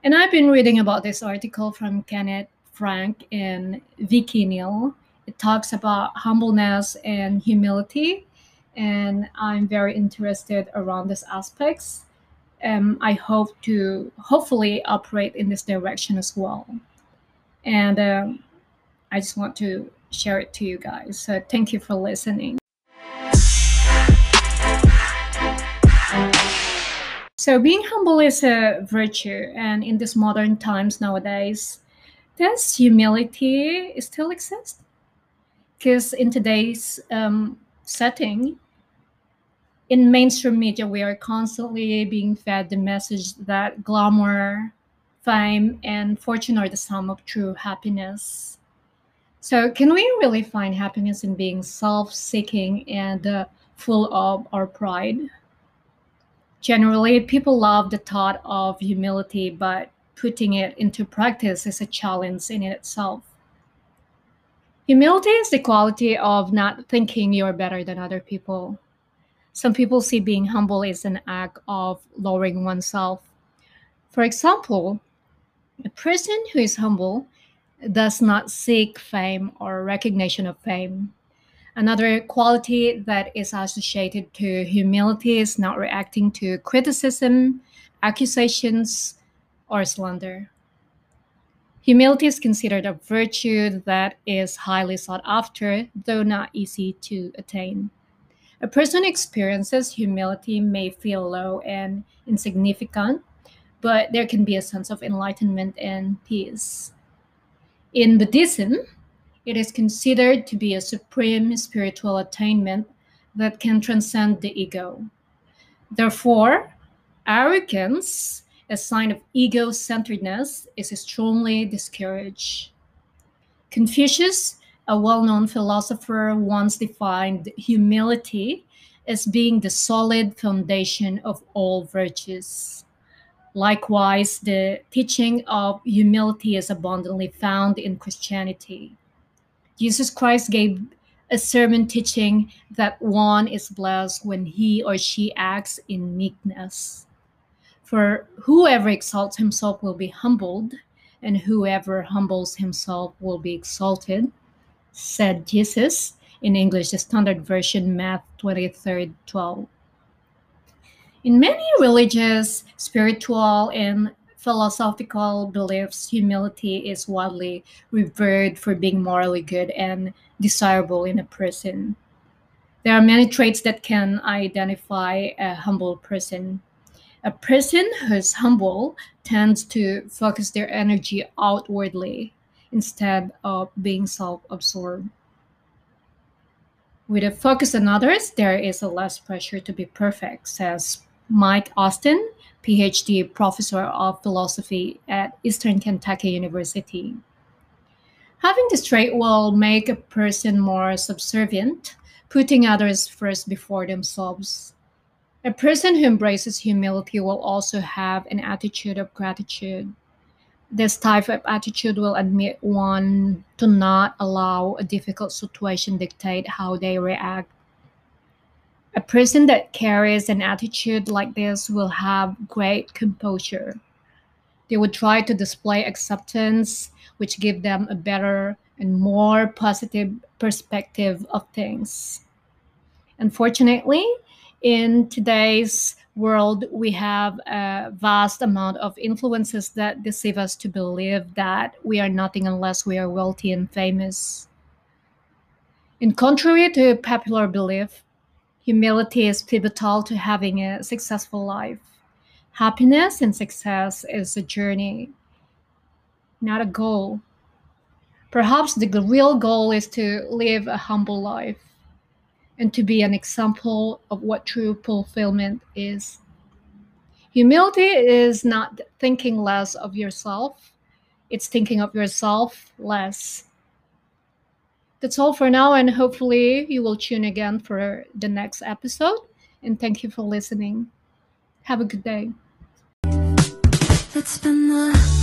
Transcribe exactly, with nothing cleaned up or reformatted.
And I've been reading about this article from Kenneth Frank and Vicky Neal. It talks about humbleness and humility, and I'm very interested around these aspects. Um, I hope to hopefully operate in this direction as well. And um, I just want to share it to you guys. So thank you for listening. So being humble is a virtue, and in these modern times nowadays, does humility still exist? Because in today's um, setting, in mainstream media, we are constantly being fed the message that glamour, fame, and fortune are the sum of true happiness. So, can we really find happiness in being self seeking and uh, full of our pride? Generally, people love the thought of humility, but putting it into practice is a challenge in itself. Humility is the quality of not thinking you're better than other people. Some people see being humble as an act of lowering oneself. For example, a person who is humble does not seek fame or recognition of fame. Another quality that is associated to humility is not reacting to criticism, accusations, or slander. Humility is considered a virtue that is highly sought after, though not easy to attain. A person who experiences humility may feel low and insignificant, but there can be a sense of enlightenment and peace. In Buddhism, it is considered to be a supreme spiritual attainment that can transcend the ego. Therefore, arrogance, a sign of ego centeredness, is strongly discouraged. Confucius, a well known philosopher, once defined humility as being the solid foundation of all virtues. Likewise, the teaching of humility is abundantly found in Christianity. Jesus Christ gave a sermon teaching that one is blessed when he or she acts in meekness. For whoever exalts himself will be humbled, and whoever humbles himself will be exalted, said Jesus in English, the Standard Version, Matthew twenty-three twelve. In many religious, spiritual, and philosophical beliefs, humility is widely revered for being morally good and desirable in a person. There are many traits that can identify a humble person. A person who's humble tends to focus their energy outwardly instead of being self absorbed. With a focus on others, there is a less pressure to be perfect, says Mike Austin, PhD professor of philosophy at Eastern Kentucky University. Having this trait will make a person more subservient, putting others first before themselves. A person who embraces humility will also have an attitude of gratitude. This type of attitude will admit one to not allow a difficult situation dictate how they react. A person that carries an attitude like this will have great composure. They would try to display acceptance, which give them a better and more positive perspective of things. Unfortunately, in today's world, we have a vast amount of influences that deceive us to believe that we are nothing unless we are wealthy and famous. In contrary to popular belief, humility is pivotal to having a successful life. Happiness and success is a journey, not a goal. Perhaps the g- real goal is to live a humble life and to be an example of what true fulfillment is. Humility is not thinking less of yourself, it's thinking of yourself less. That's all for now, and hopefully, you will tune again for the next episode. And thank you for listening. Have a good day. It's been the